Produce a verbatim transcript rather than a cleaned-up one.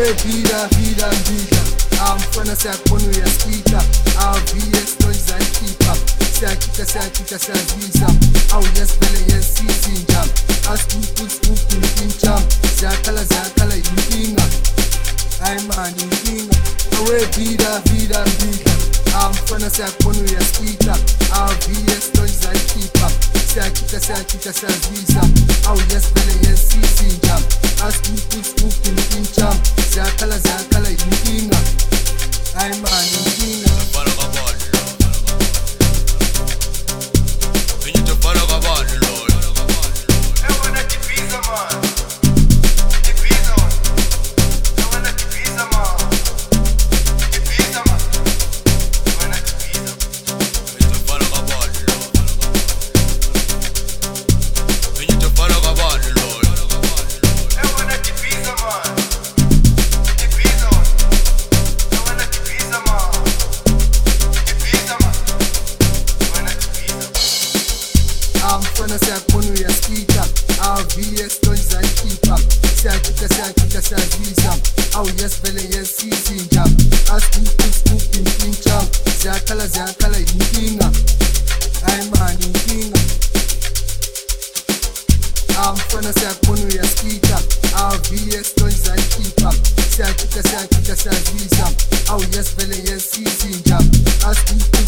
Vida, vida, vida. Amfana siyakubona uyasikita. Aviye story zayikhipha. Siyakita, siyakita, siyaziza. Awu yesivele yesizinja. Asikuthi ukunkintsha. Siyakhala, siyakhala yinkinga. Hayi mani inkinga. Awe vida, vida, vida. Amfana siyakubona uyasikita. Aviye story zayikhipha. Siyakita, siyakita, siyaziza. Awu yesivele yesizinja. Asikuthi ukunkintsha. Siyakhala, siyakhala yinkinga. Hayi mani inkinga. Amfana siyakubona uyasikita. Aviye story zayikhipha. Siyakita, siyakita, siyaziza. Awu yesivele yesizinja. Asikuthi inkintsha. Siyakhala, siyakhala yinkinga. Hayi mani inkinga. Amfana siyakubona uyasikita. Aviye story zayikhipha. Siyakita, siyakita, siyaziza. Awu yesivele yesizinja. Asikuthi